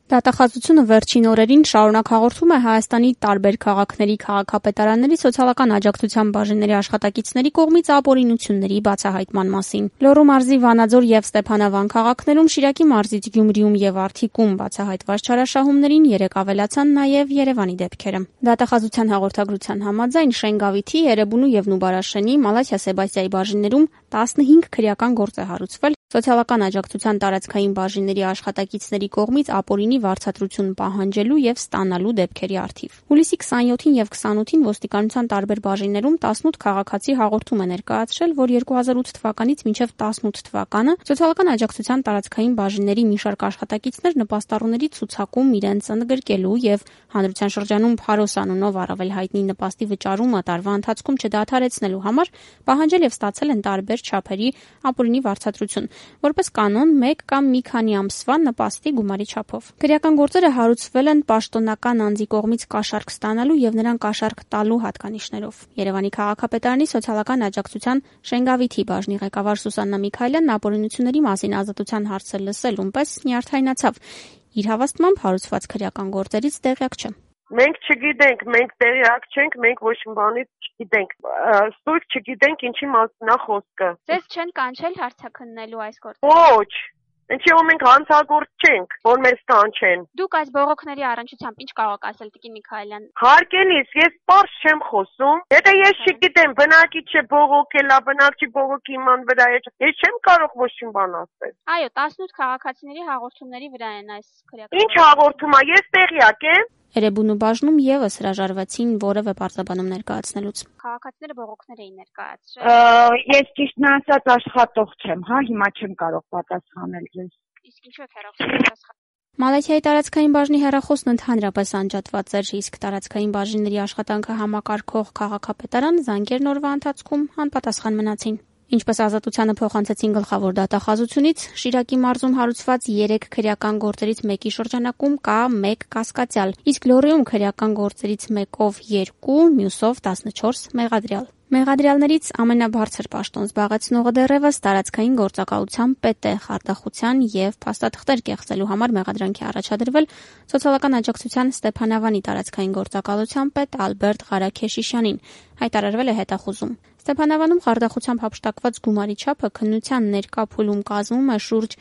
Դատախազությունը վերջին օրերին շարունակ հաղորդում է Հայաստանի տարբեր քաղաքների քաղաքապետարանների սոցիալական աջակցության բաժինների աշխատակիցների կողմից ապօրինությունների բացահայտման մասին։ Լոռու մարզի Վանաձոր եւ Ստեփանավան քաղաքներում, Շիրակի մարզից Գյումրիում եւ Արթիկում բացահայտված չարաշահումներին երեք ավելացան նաեւ Երևանի դեպքերը։ Դատախազության հաղորդագրության համաձայն Շենգավիթի, Էրեբունու եւ Նուբարաշենի, Մալաթիա Սեբաստիայի բաժիններում 15 քրեական գործ է հարուցվել սոցիալական աջակցության տարածքային բաժինների աշխատակիցների կողմից ապօրինի վարձատրություն պահանջելու եւ ստանալու դեպքերի առթիվ։ Հուլիսի 27-ին եւ 28-ին ոստիկանության տարբեր բաժիններում 18 քաղաքացի հաղորդում է ներկայացրել, որ 2008 թվականից մինչեւ 18 թվականը սոցիալական աջակցության տարածքային բաժինների մի շարք աշխատակիցներ նպաստառուների ցուցակում իրենց ընդգրկելու եւ հանրության շրջանում Փարոս անունով առավել հայտնի նպաստի վճարումը տարվա ընթացքում չդադարեցնելու համար պահանջել եւ ստացել են տարբեր չափերի ապօրինի վարձատրություն, որպես կանոն 1 կամ մի քանի ամսվա նպաստի գումարի չափով։ Քրեական գործերը հարուցվել են պաշտոնական անձի կողմից կաշառք ստանալու եւ նրան կաշառք տալու հատկանիշներով։ Երևանի քաղաքապետարանի սոցիալական աջակցության Շենգավիթի բաժնի ղեկավար Սուսաննա Միքայելյանն ապօրինությունների մասին ազատության հարցը լսելուն պես նյարդայնացավ։ Իր հավաստմամբ հարուցված քրեական գործերից տեղյակ չէ։ Մենք չգիտենք, մենք տեղյակ չենք, մենք ոչ մի բանից չգիտենք։ Ստույգ չգիտենք ինչի մասն է խոսքը։ Ձեզ չեն կանչել հարցաքննելու այս գործը։ Ոչ։ Ինչի՞ որ մենք հանցագործ չենք, որ մեզ կանչեն։ Դուք այս բողոքների առնչությամբ ինչ կարող եք ասել տիկին Միքայելյան։ Հարկելիս, ես պարզ չեմ խոսում։ Եթե ես չգիտեմ, բնակի չէ բողոքելա, բնակչի բողոքի իման վրա է, ես չեմ կարող ոչ մի բան ասել։ Այո, 18 քաղաքացիների հաղորդումների վրա են այս քրեական։ Ինչ հաղորդում է, ես տեղյակ եմ։ Էրեբունու բաժնում եւս հրաժարվեցին որևէ բարձրաբանում ներկայացնելուց։ Քաղաքացիները բողոքներ էին ներկայացրել։ Ես ճիշտն ասած աշխատող չեմ, հիմա չեմ կարող պատասխանել ձեզ։ Իսկ ինչու եք հեռախոսում պատասխան։ Մալաթիայի տարածքային բաժնի հեռախոսն ընդհանրապես անջատված էր, իսկ տարածքային բաժինների աշխատանքը համակարգող քաղաքապետարան զանգերն օրվա ընթացքում անպատասխան մնացին։ Ինչպես ազատությանը փոխանցեցին գլխավոր դատախազությունից, Շիրակի մարզում հարուցված 3 քրեական գործերից մեկի շրջանակում կա 1 կասկածյալ, իսկ Լոռիում քրեական գործերից մեկով 2, մյուսով 14 մեղադրյալ։ Մեղադրյալներից ամենաբարձր պաշտոն զբաղեցնողը դեռևս տարածքային գործակալության պետ է, խարդախության եւ փաստաթղթեր կեղծելու համար մեղադրանքի առաջադրվել սոցիալական աջակցության Ստեփանավանի տարածքային գործակալության պետ Ալբերտ Ղարաքեշիշյանին, հայտարարվել է հետախուզում։ Ստեփանավանում խարդախությամբ հափշտակված գումարի չափը քննության ներկա փուլում կազմում է շուրջ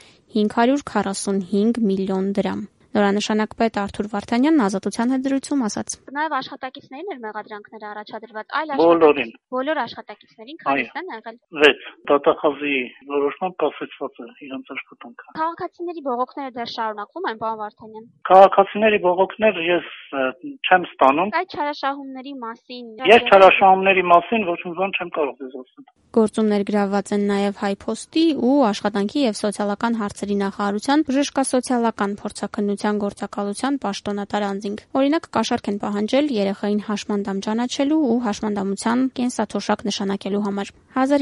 545 միլիոն դրամ։ Նորանշանակ պետ Արթուր Վարդանյանն ազատության հետ զրույցում ասաց. Նաև աշխատակիցներին էր մեղադրանքները առաջադրված, այլ բոլոր աշխատակիցներին քանիսն են եղել։ 6 դատախազի որոշմամբ կասեցված է իրենց աշխատանքը։ Քաղաքացիների բողոքները դեռ շարունակվում են, պարոն Վարդանյան։ Քաղաքացիների բողոքներ ես չեմ ստանում։ Այդ չարաշահումների մասին։ Ես չարաշահումների մասին ոչ մի բան չեմ կարող ձեզ ասել։ Գործում ներգրավված են նաև Հայփոստի ու Աշխատանքի եւ սոցիալական հարցերի նախարարության բժշկասոցիալական փորձաքննության գործակալության պաշտոնատար անձինք։ Օրինակ, կաշառք են պահանջել երեխային հաշմանդամ ճանաչելու ու հաշմանդամության կենսաթոշակ նշանակելու համար։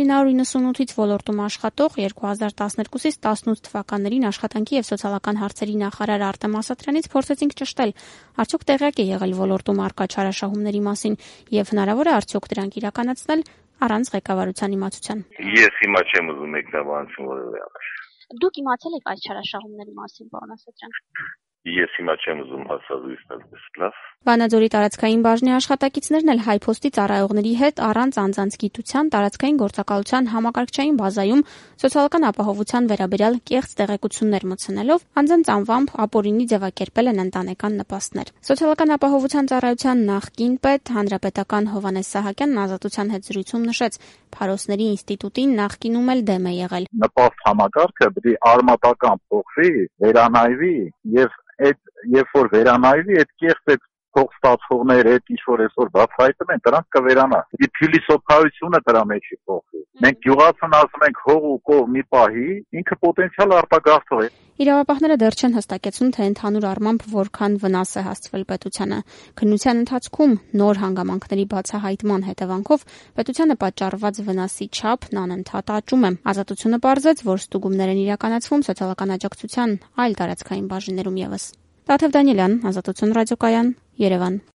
1998-ից ոլորտում աշխատող 2012-ից 18 թվականներին Աշխատանքի եւ սոցիալական հարցերի նախարար Արտեմ Ասատրյանից փորձեցինք ճշտել, արդյոք տեղյակ է եղել ոլորտում առկա չարաշահումների մասին եւ հնարավոր է արդյոք դրանք իրականացնել առանց ղեկավարության իմացության։ Ես հիմա չեմ ուզում մեկնաբանություն որևէ անել։ Դուք իմացել եք այս չարաշահումների մասին, պարոն Ասատրյան։ Ես հիմա չեմ ուզում հասցազույց տալ, լավ։ Վանաձորի տարածքային բաժնի աշխատակիցներն էլ Հայփոստի ծառայողների հետ առանց անձանց գիտության տարածքային գործակալության համակարգչային բազայում սոցիալական ապահովության վերաբերյալ կեղծ տեղեկություններ մտցնելով անձանց անվամբ ապօրինի ձևակերպել են ընտանեկան նպաստներ։ Սոցիալական ապահովության ծառայության նախկին պետ հանրապետական Հովհաննես Սահակյանն ազատության հետ զրույցում նշեց, Փարոսների ինստիտուտին նախկինում էլ դեմ է եղել։ Նպաստ համակարգը պետք է արմատական փոխվի, վերանայվի եւ երբ որ վերանայվի, այդ կեղծ փող ստացողներ, այդ ինչ որ այսօր բացահայտում են, դրանք կվերանա։ Իսկ փիլիսոփայությունը դրա մեջ փոխվի։ Մենք գյուղացուն ասում ենք հող ու կող մի պահի, ինքը պոտենցիալ արտագաղթող է։ Իրավապահները դեռ չեն հստակեցնում, թե ընդհանուր առմամբ որքան վնաս է հասցվել պետությանը։ Քննության ընթացքում նոր հանգամանքների բացահայտման հետևանքով պետությանը պատճառված վնասի չափն անընդհատ աճում է։ Ազատությունը պարզեց, որ ստուգումներ են իրականացվում սոցիալական աջակցության այլ տարածքային բաժիններում եւս։ Տաթև Դանիելյան, Ազատություն ռադիոկայան, Երևան։